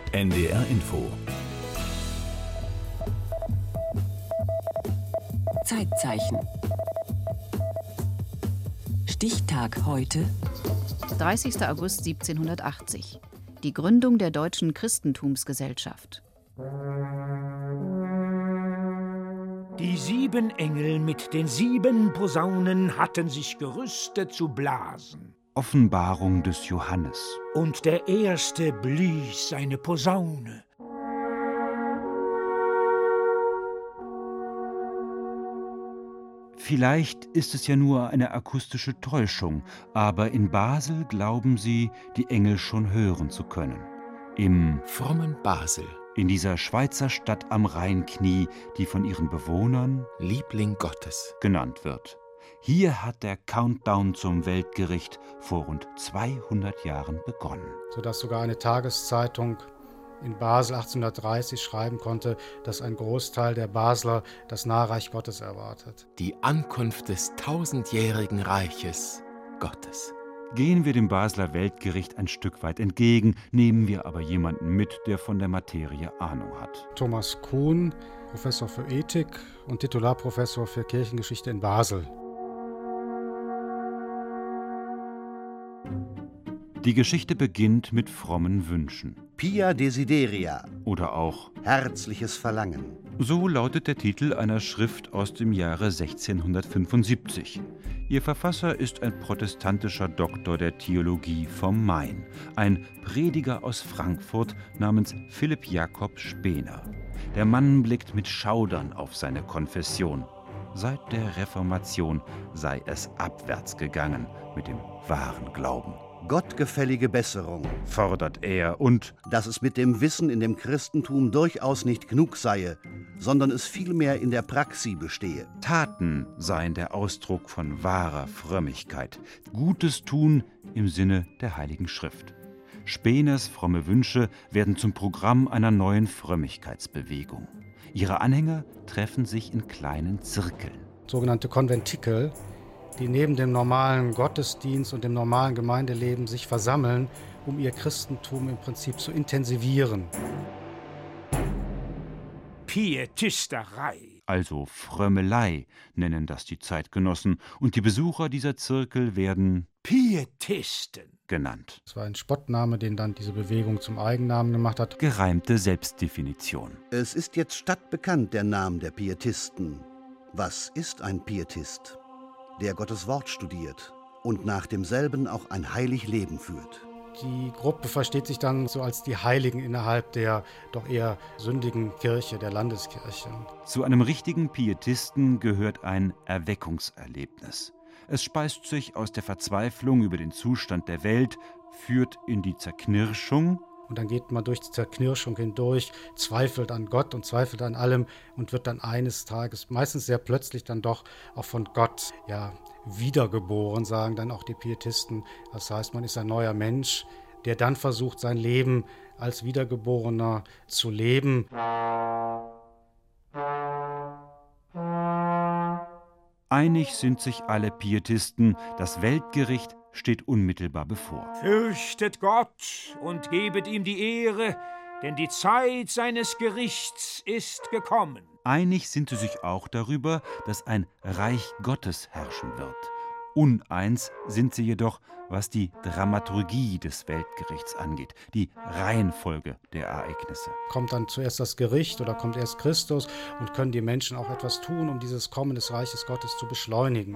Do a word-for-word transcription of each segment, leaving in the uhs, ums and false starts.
N D R Info. Zeitzeichen. Stichtag heute. dreißigster August siebzehnhundertachtzig. Die Gründung der Deutschen Christentumsgesellschaft. Die sieben Engel mit den sieben Posaunen hatten sich gerüstet zu blasen. Offenbarung des Johannes. Und der Erste blies seine Posaune. Vielleicht ist es ja nur eine akustische Täuschung, aber in Basel glauben sie, die Engel schon hören zu können. Im frommen Basel. In dieser Schweizer Stadt am Rheinknie, die von ihren Bewohnern Liebling Gottes genannt wird. Hier hat der Countdown zum Weltgericht vor rund zweihundert Jahren begonnen. Sodass sogar eine Tageszeitung in Basel achtzehnhundertdreißig schreiben konnte, dass ein Großteil der Basler das Nahreich Gottes erwartet. Die Ankunft des tausendjährigen Reiches Gottes. Gehen wir dem Basler Weltgericht ein Stück weit entgegen, nehmen wir aber jemanden mit, der von der Materie Ahnung hat. Thomas Kuhn, Professor für Ethik und Titularprofessor für Kirchengeschichte in Basel. Die Geschichte beginnt mit frommen Wünschen. Pia Desideria. Oder auch Herzliches Verlangen. So lautet der Titel einer Schrift aus dem Jahre sechzehnhundertfünfundsiebzig. Ihr Verfasser ist ein protestantischer Doktor der Theologie vom Main, ein Prediger aus Frankfurt namens Philipp Jakob Spener. Der Mann blickt mit Schaudern auf seine Konfession. Seit der Reformation sei es abwärts gegangen mit dem wahren Glauben. Gottgefällige Besserung, fordert er, und dass es mit dem Wissen in dem Christentum durchaus nicht genug sei, sondern es vielmehr in der Praxis bestehe. Taten seien der Ausdruck von wahrer Frömmigkeit, Gutes tun im Sinne der Heiligen Schrift. Speners fromme Wünsche werden zum Programm einer neuen Frömmigkeitsbewegung. Ihre Anhänger treffen sich in kleinen Zirkeln. Sogenannte Konventikel, die neben dem normalen Gottesdienst und dem normalen Gemeindeleben sich versammeln, um ihr Christentum im Prinzip zu intensivieren. Pietisterei. Also Frömmelei nennen das die Zeitgenossen, und die Besucher dieser Zirkel werden Pietisten genannt. Das war ein Spottname, den dann diese Bewegung zum Eigennamen gemacht hat. Gereimte Selbstdefinition. Es ist jetzt stadtbekannt, der Name der Pietisten. Was ist ein Pietist? Der Gottes Wort studiert und nach demselben auch ein heilig Leben führt. Die Gruppe versteht sich dann so als die Heiligen innerhalb der doch eher sündigen Kirche, der Landeskirche. Zu einem richtigen Pietisten gehört ein Erweckungserlebnis. Es speist sich aus der Verzweiflung über den Zustand der Welt, führt in die Zerknirschung. Und dann geht man durch die Zerknirschung hindurch, zweifelt an Gott und zweifelt an allem und wird dann eines Tages, meistens sehr plötzlich, dann doch auch von Gott ja, wiedergeboren, sagen dann auch die Pietisten. Das heißt, man ist ein neuer Mensch, der dann versucht, sein Leben als Wiedergeborener zu leben. Einig sind sich alle Pietisten, das Weltgericht steht unmittelbar bevor. Fürchtet Gott und gebet ihm die Ehre, denn die Zeit seines Gerichts ist gekommen. Einig sind sie sich auch darüber, dass ein Reich Gottes herrschen wird. Uneins sind sie jedoch, was die Dramaturgie des Weltgerichts angeht, die Reihenfolge der Ereignisse. Kommt dann zuerst das Gericht oder kommt erst Christus, und können die Menschen auch etwas tun, um dieses Kommen des Reiches Gottes zu beschleunigen?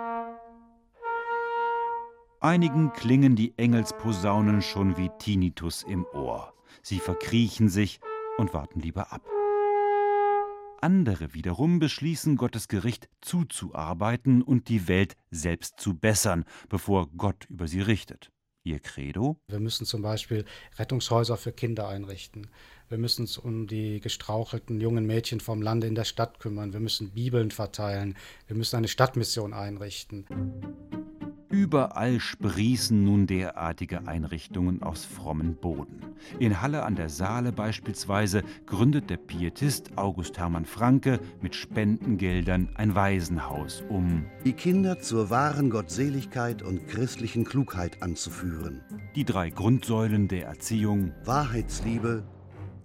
Einigen klingen die Engelsposaunen schon wie Tinnitus im Ohr. Sie verkriechen sich und warten lieber ab. Andere wiederum beschließen, Gottes Gericht zuzuarbeiten und die Welt selbst zu bessern, bevor Gott über sie richtet. Ihr Credo? Wir müssen zum Beispiel Rettungshäuser für Kinder einrichten. Wir müssen uns um die gestrauchelten jungen Mädchen vom Lande in der Stadt kümmern. Wir müssen Bibeln verteilen. Wir müssen eine Stadtmission einrichten. Überall sprießen nun derartige Einrichtungen aus frommen Boden. In Halle an der Saale beispielsweise gründet der Pietist August Hermann Franke mit Spendengeldern ein Waisenhaus, um die Kinder zur wahren Gottseligkeit und christlichen Klugheit anzuführen. Die drei Grundsäulen der Erziehung, Wahrheitsliebe,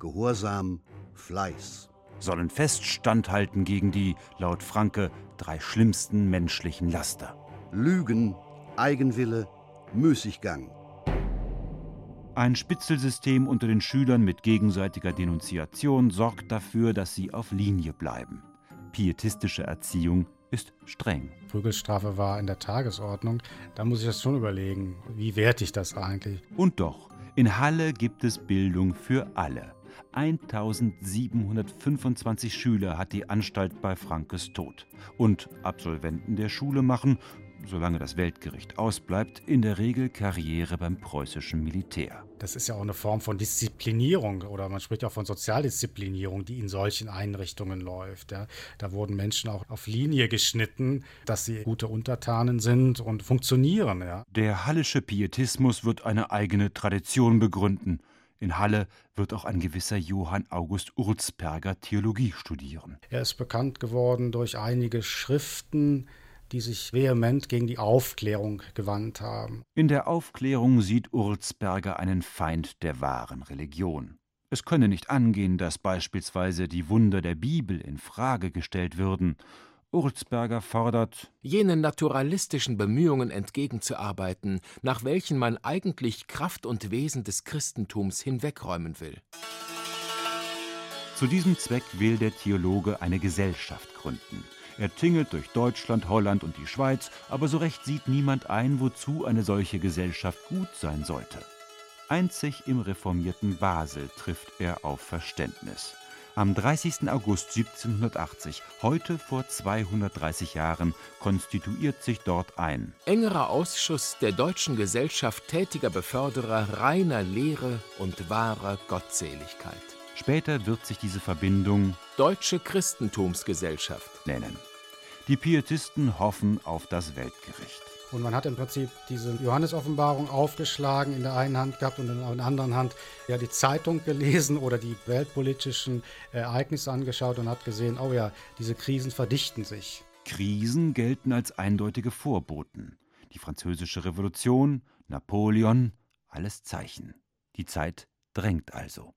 Gehorsam, Fleiß. Sollen fest standhalten gegen die, laut Franke, drei schlimmsten menschlichen Laster. Lügen, Eigenwille, Müßiggang. Ein Spitzelsystem unter den Schülern mit gegenseitiger Denunziation sorgt dafür, dass sie auf Linie bleiben. Pietistische Erziehung ist streng. Prügelstrafe war in der Tagesordnung. Da muss ich das schon überlegen, wie werte ich das eigentlich? Und doch, in Halle gibt es Bildung für alle. eintausendsiebenhundertfünfundzwanzig Schüler hat die Anstalt bei Frankes Tod. Und Absolventen der Schule machen, solange das Weltgericht ausbleibt, in der Regel Karriere beim preußischen Militär. Das ist ja auch eine Form von Disziplinierung oder man spricht auch von Sozialdisziplinierung, die in solchen Einrichtungen läuft. Ja. Da wurden Menschen auch auf Linie geschnitten, dass sie gute Untertanen sind und funktionieren. Ja. Der hallische Pietismus wird eine eigene Tradition begründen. In Halle wird auch ein gewisser Johann August Urzberger Theologie studieren. Er ist bekannt geworden durch einige Schriften, die sich vehement gegen die Aufklärung gewandt haben. In der Aufklärung sieht Urzberger einen Feind der wahren Religion. Es könne nicht angehen, dass beispielsweise die Wunder der Bibel in Frage gestellt würden. Urzberger fordert, jenen naturalistischen Bemühungen entgegenzuarbeiten, nach welchen man eigentlich Kraft und Wesen des Christentums hinwegräumen will. Zu diesem Zweck will der Theologe eine Gesellschaft gründen. Er tingelt durch Deutschland, Holland und die Schweiz, aber so recht sieht niemand ein, wozu eine solche Gesellschaft gut sein sollte. Einzig im reformierten Basel trifft er auf Verständnis. Am dreißigsten August siebzehnhundertachtzig, heute vor zweihundertdreißig Jahren, konstituiert sich dort ein engerer Ausschuss der Deutschen Gesellschaft tätiger Beförderer reiner Lehre und wahrer Gottseligkeit. Später wird sich diese Verbindung Deutsche Christentumsgesellschaft nennen. Die Pietisten hoffen auf das Weltgericht. Und man hat im Prinzip diese Johannesoffenbarung aufgeschlagen, in der einen Hand gehabt und in der anderen Hand ja die Zeitung gelesen oder die weltpolitischen Ereignisse angeschaut und hat gesehen, oh ja, diese Krisen verdichten sich. Krisen gelten als eindeutige Vorboten. Die Französische Revolution, Napoleon, alles Zeichen. Die Zeit drängt also.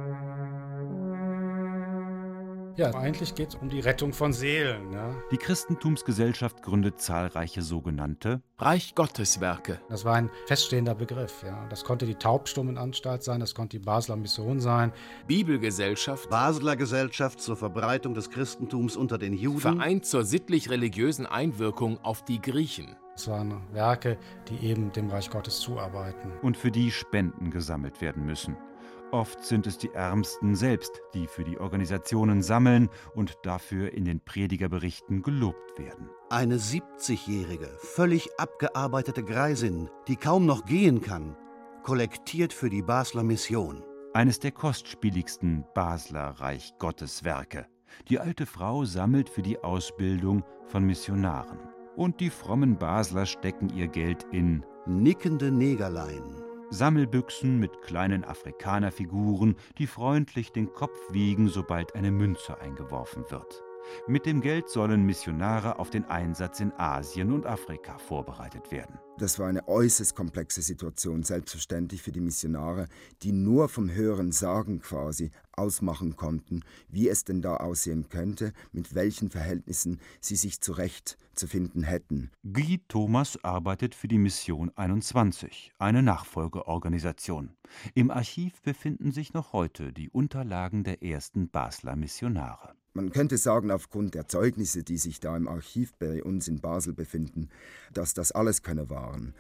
Ja, eigentlich geht es um die Rettung von Seelen. Ja. Die Christentumsgesellschaft gründet zahlreiche sogenannte Reich Gottes Werke. Das war ein feststehender Begriff. Ja. Das konnte die Taubstummenanstalt sein, das konnte die Basler Mission sein. Bibelgesellschaft. Basler Gesellschaft zur Verbreitung des Christentums unter den Juden. Vereint zur sittlich-religiösen Einwirkung auf die Griechen. Das waren Werke, die eben dem Reich Gottes zuarbeiten. Und für die Spenden gesammelt werden müssen. Oft sind es die Ärmsten selbst, die für die Organisationen sammeln und dafür in den Predigerberichten gelobt werden. Eine siebzigjährige, völlig abgearbeitete Greisin, die kaum noch gehen kann, kollektiert für die Basler Mission. Eines der kostspieligsten Basler Reich Gottes Werke. Die alte Frau sammelt für die Ausbildung von Missionaren. Und die frommen Basler stecken ihr Geld in nickende Negerlein. Sammelbüchsen mit kleinen Afrikanerfiguren, die freundlich den Kopf wiegen, sobald eine Münze eingeworfen wird. Mit dem Geld sollen Missionare auf den Einsatz in Asien und Afrika vorbereitet werden. Das war eine äußerst komplexe Situation, selbstverständlich für die Missionare, die nur vom höheren Sagen quasi ausmachen konnten, wie es denn da aussehen könnte, mit welchen Verhältnissen sie sich zurechtzufinden hätten. Guy Thomas arbeitet für die Mission einundzwanzig, eine Nachfolgeorganisation. Im Archiv befinden sich noch heute die Unterlagen der ersten Basler Missionare. Man könnte sagen, aufgrund der Zeugnisse, die sich da im Archiv bei uns in Basel befinden, dass das alles Könner waren.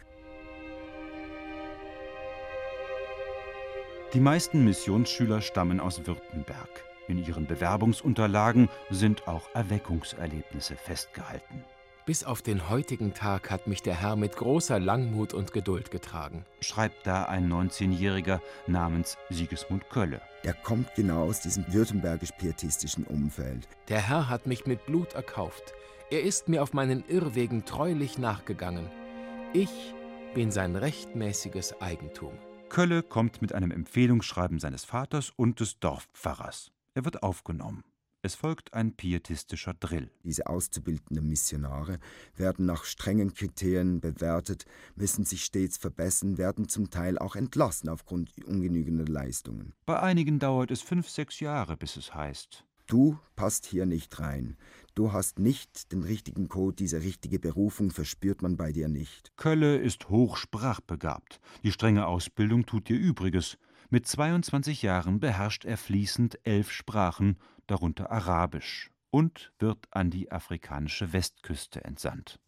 Die meisten Missionsschüler stammen aus Württemberg. In ihren Bewerbungsunterlagen sind auch Erweckungserlebnisse festgehalten. Bis auf den heutigen Tag hat mich der Herr mit großer Langmut und Geduld getragen, schreibt da ein neunzehnjähriger namens Sigismund Kölle. Er kommt genau aus diesem württembergisch-pietistischen Umfeld. Der Herr hat mich mit Blut erkauft. Er ist mir auf meinen Irrwegen treulich nachgegangen. Ich bin sein rechtmäßiges Eigentum. Kölle kommt mit einem Empfehlungsschreiben seines Vaters und des Dorfpfarrers. Er wird aufgenommen. Es folgt ein pietistischer Drill. Diese auszubildenden Missionare werden nach strengen Kriterien bewertet, müssen sich stets verbessern, werden zum Teil auch entlassen aufgrund ungenügender Leistungen. Bei einigen dauert es fünf, sechs Jahre, bis es heißt: Du passt hier nicht rein. Du hast nicht den richtigen Code, diese richtige Berufung verspürt man bei dir nicht. Kölle ist hochsprachbegabt. Die strenge Ausbildung tut ihr Übriges. Mit zweiundzwanzig Jahren beherrscht er fließend elf Sprachen, darunter Arabisch, und wird an die afrikanische Westküste entsandt.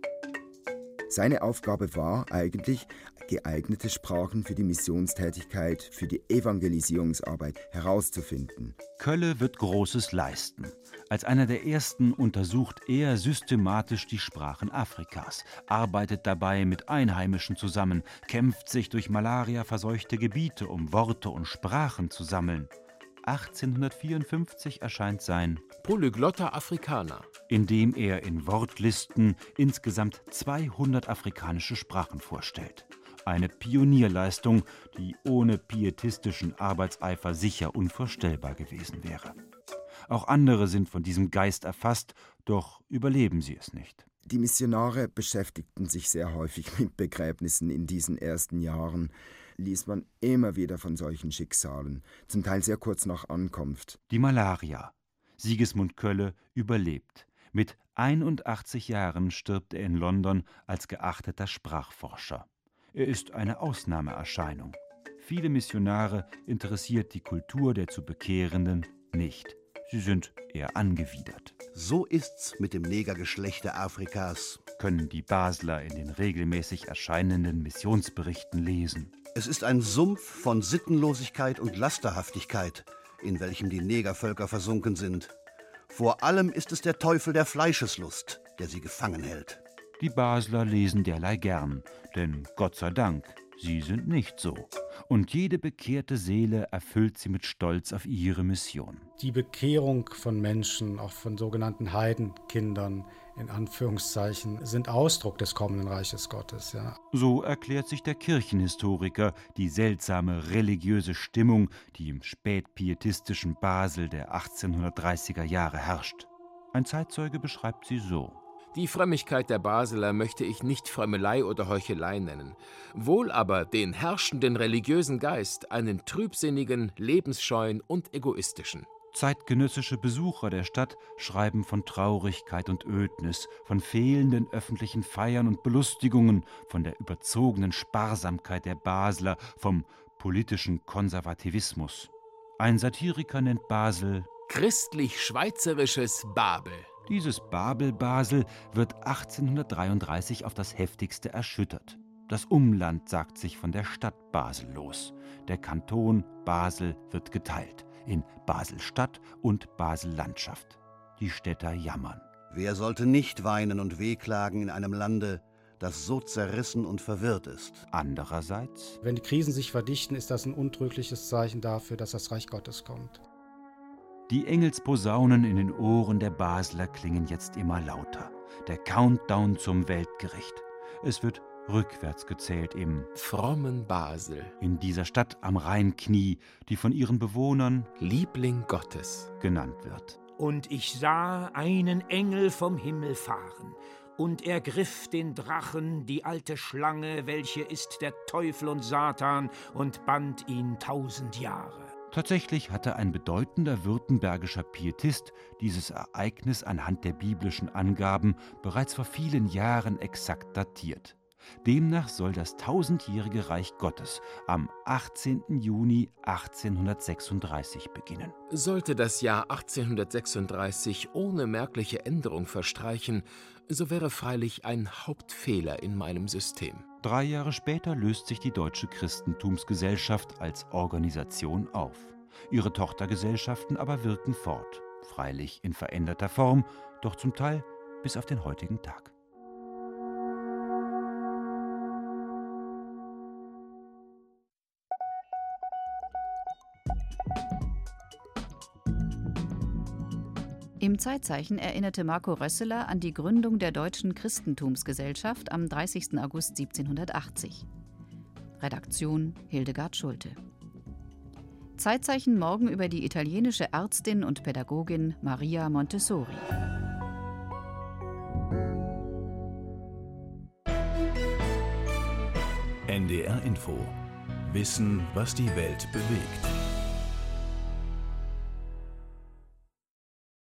Seine Aufgabe war eigentlich, geeignete Sprachen für die Missionstätigkeit, für die Evangelisierungsarbeit herauszufinden. Kölle wird Großes leisten. Als einer der ersten untersucht er systematisch die Sprachen Afrikas, arbeitet dabei mit Einheimischen zusammen, kämpft sich durch Malaria verseuchte Gebiete, um Worte und Sprachen zu sammeln. achtzehnhundertvierundfünfzig erscheint sein Polyglotta Africana, in dem er in Wortlisten insgesamt zweihundert afrikanische Sprachen vorstellt. Eine Pionierleistung, die ohne pietistischen Arbeitseifer sicher unvorstellbar gewesen wäre. Auch andere sind von diesem Geist erfasst, doch überleben sie es nicht. Die Missionare beschäftigten sich sehr häufig mit Begräbnissen in diesen ersten Jahren. Liest man immer wieder von solchen Schicksalen, zum Teil sehr kurz nach Ankunft. Die Malaria. Sigismund Kölle überlebt. Mit einundachtzig Jahren stirbt er in London als geachteter Sprachforscher. Er ist eine Ausnahmeerscheinung. Viele Missionare interessiert die Kultur der zu Bekehrenden nicht. Sie sind eher angewidert. So ist's mit dem Negergeschlechte Afrikas, können die Basler in den regelmäßig erscheinenden Missionsberichten lesen. Es ist ein Sumpf von Sittenlosigkeit und Lasterhaftigkeit, in welchem die Negervölker versunken sind. Vor allem ist es der Teufel der Fleischeslust, der sie gefangen hält. Die Basler lesen derlei gern, denn Gott sei Dank, sie sind nicht so. Und jede bekehrte Seele erfüllt sie mit Stolz auf ihre Mission. Die Bekehrung von Menschen, auch von sogenannten Heidenkindern, in Anführungszeichen, sind Ausdruck des kommenden Reiches Gottes. Ja. So erklärt sich der Kirchenhistoriker die seltsame religiöse Stimmung, die im spätpietistischen Basel der achtzehnhundertdreißiger Jahre herrscht. Ein Zeitzeuge beschreibt sie so: Die Frömmigkeit der Basler möchte ich nicht Frömmelei oder Heuchelei nennen, wohl aber den herrschenden religiösen Geist, einen trübsinnigen, lebensscheuen und egoistischen. Zeitgenössische Besucher der Stadt schreiben von Traurigkeit und Ödnis, von fehlenden öffentlichen Feiern und Belustigungen, von der überzogenen Sparsamkeit der Basler, vom politischen Konservativismus. Ein Satiriker nennt Basel christlich-schweizerisches Babel. Dieses Babel-Basel wird achtzehnhundertdreiunddreißig auf das heftigste erschüttert. Das Umland sagt sich von der Stadt Basel los. Der Kanton Basel wird geteilt in Basel-Stadt und Basel-Landschaft. Die Städter jammern. Wer sollte nicht weinen und wehklagen in einem Lande, das so zerrissen und verwirrt ist? Andererseits, wenn die Krisen sich verdichten, ist das ein untrügliches Zeichen dafür, dass das Reich Gottes kommt. Die Engelsposaunen in den Ohren der Basler klingen jetzt immer lauter. Der Countdown zum Weltgericht. Es wird rückwärts gezählt im frommen Basel, in dieser Stadt am Rheinknie, die von ihren Bewohnern Liebling Gottes genannt wird. Und ich sah einen Engel vom Himmel fahren, und er griff den Drachen, die alte Schlange, welche ist der Teufel und Satan, und band ihn tausend Jahre. Tatsächlich hatte ein bedeutender württembergischer Pietist dieses Ereignis anhand der biblischen Angaben bereits vor vielen Jahren exakt datiert. Demnach soll das tausendjährige Reich Gottes am achtzehnten Juni achtzehnhundertsechsunddreißig beginnen. Sollte das Jahr achtzehnhundertsechsunddreißig ohne merkliche Änderung verstreichen, so wäre freilich ein Hauptfehler in meinem System. Drei Jahre später löst sich die Deutsche Christentumsgesellschaft als Organisation auf. Ihre Tochtergesellschaften aber wirken fort, freilich in veränderter Form, doch zum Teil bis auf den heutigen Tag. Im Zeitzeichen erinnerte Marco Rösseler an die Gründung der Deutschen Christentumsgesellschaft am dreißigsten August siebzehnhundertachtzig. Redaktion Hildegard Schulte. Zeitzeichen morgen über die italienische Ärztin und Pädagogin Maria Montessori. N D R Info. Wissen, was die Welt bewegt.